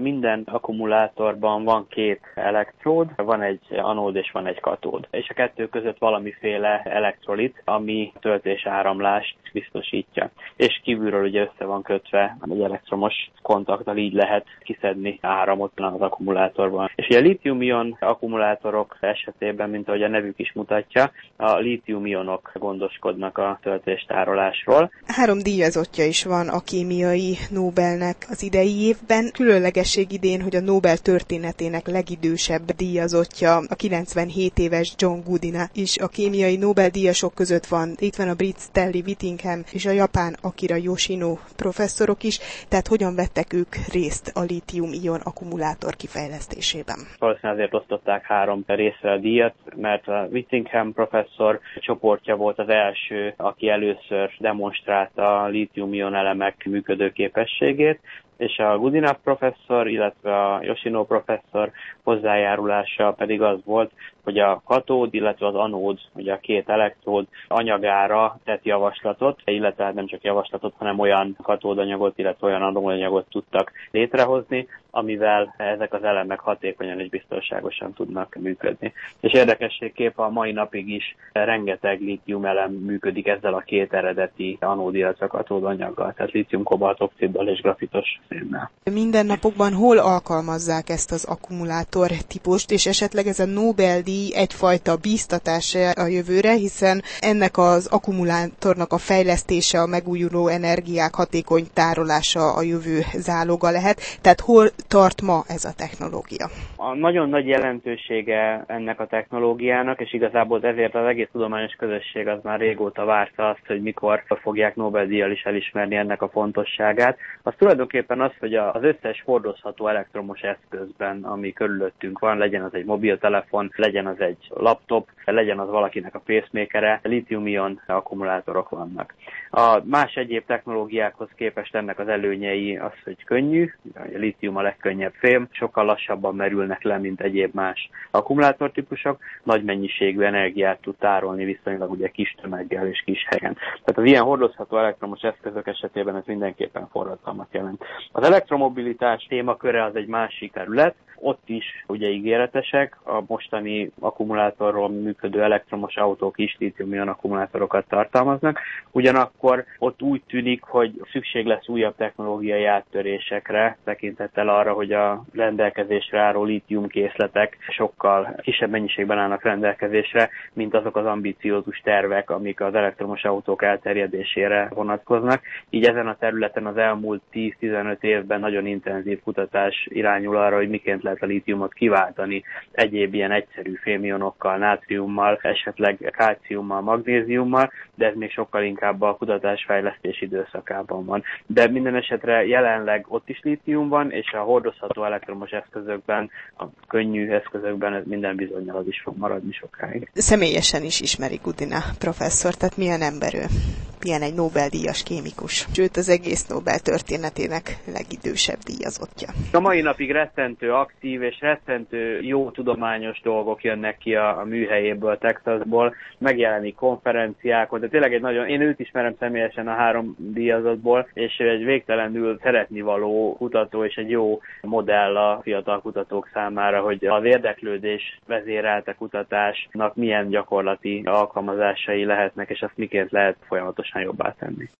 Minden akkumulátorban van két elektród, van egy anód és van egy katód. És a kettő között valamiféle elektrolit, ami töltésáramlást biztosítja. És kívülről ugye össze van kötve egy elektromos kontakttal, így lehet kiszedni áramot az akkumulátorban. És ugye a lítium-ion akkumulátorok esetében, mint ahogy a nevük is mutatja, a lítium-ionok gondoskodnak a töltéstárolásról. 3 díjazottja is van a kémiai Nobelnek az idei évben. Különlegesség idén, hogy a Nobel történetének legidősebb díjazottja, a 97 éves John Goodina is a kémiai Nobel-díjasok között van. Itt van a brit Stanley Whittingham és a japán Akira Yoshino professzorok is, tehát hogyan vettek ők részt a lítium-ion akkumulátor kifejlesztésében? Valószínűleg azért osztották 3 részre a díjat, mert a Whittingham professzor csoportja volt az első, aki először demonstrálta a lítium-ion elemek működő képességét, és a Goodina professzor, illetve a Yoshino professzor hozzájárulása pedig az volt, hogy a katód, illetve az anód, ugye a két elektród anyagára tett javaslatot, illetve nem csak javaslatot, hanem olyan katódanyagot, illetve olyan anódanyagot tudtak létrehozni, amivel ezek az elemek hatékonyan és biztonságosan tudnak működni. És érdekességképp a mai napig is rengeteg lítium elem működik ezzel a két eredeti anód, illetve katódanyaggal, tehát lítium-kobaltoxiddal és grafitos szénnel. Mindennapokban hol alkalmazzák ezt az akkumulátor típust, és esetleg ez a Nobel-díj egyfajta bíztatás a jövőre, hiszen ennek az akkumulátornak a fejlesztése, a megújuló energiák hatékony tárolása a jövő záloga lehet. Tehát hol tart ma ez a technológia? A nagyon nagy jelentősége ennek a technológiának, és igazából ezért az egész tudományos közösség az már régóta várta azt, hogy mikor fogják Nobel-díjjal is elismerni ennek a fontosságát. Az tulajdonképpen az, hogy az összes hordozható elektromos eszközben, ami körülöttünk van, legyen az egy mobiltelefon, legyen az egy laptop, legyen az valakinek a pacemakere, lítium-ion akkumulátorok vannak. A más egyéb technológiákhoz képest ennek az előnyei az, hogy könnyű, a lítium a legkönnyebb fém, sokkal lassabban merülnek le, mint egyéb más akkumulátortípusok, nagy mennyiségű energiát tud tárolni viszonylag ugye kis tömeggel és kis helyen. Tehát az ilyen hordozható elektromos eszközök esetében ez mindenképpen forradalmat jelent. Az elektromobilitás témaköre az egy másik terület, ott is ugye ígéretesek, a mostani akkumulátorról működő elektromos autók is lítium-ion akkumulátorokat tartalmaznak, ugyanakkor ott úgy tűnik, hogy szükség lesz újabb technológiai áttörésekre, tekintettel arra, hogy a rendelkezésre álló lítiumkészletek sokkal kisebb mennyiségben állnak rendelkezésre, mint azok az ambiciózus tervek, amik az elektromos autók elterjedésére vonatkoznak. Így ezen a területen az elmúlt 10-15 évben nagyon intenzív kutatás irányul arra, hogy miként lehet a lítiumot kiváltani egyéb ilyen egyszerű fémionokkal, nátriummal, esetleg kálciummal, magnéziummal, de ez még sokkal inkább a kutatásfejlesztés időszakában van. De minden esetre jelenleg ott is lítium van, és a hordozható elektromos eszközökben, a könnyű eszközökben ez minden bizonnyal az is fog maradni sokáig. Személyesen is ismeri Goodina professzor, tehát milyen ember ő? Milyen egy Nobel-díjas kémikus? Sőt, az egész Nobel történetének legidősebb díjazottja. A mai napig rettentő aktív és rettentő jó tudományos dolgok jönnek ki a műhelyéből, Texasból, megjelenik konferenciákon, de tényleg egy nagyon, én őt ismerem személyesen a 3 díjazottból, és egy végtelenül szeretnivaló kutató és egy jó modell a fiatal kutatók számára, hogy az érdeklődés vezérelte kutatásnak milyen gyakorlati alkalmazásai lehetnek, és azt miként lehet folyamatosan jobbá tenni.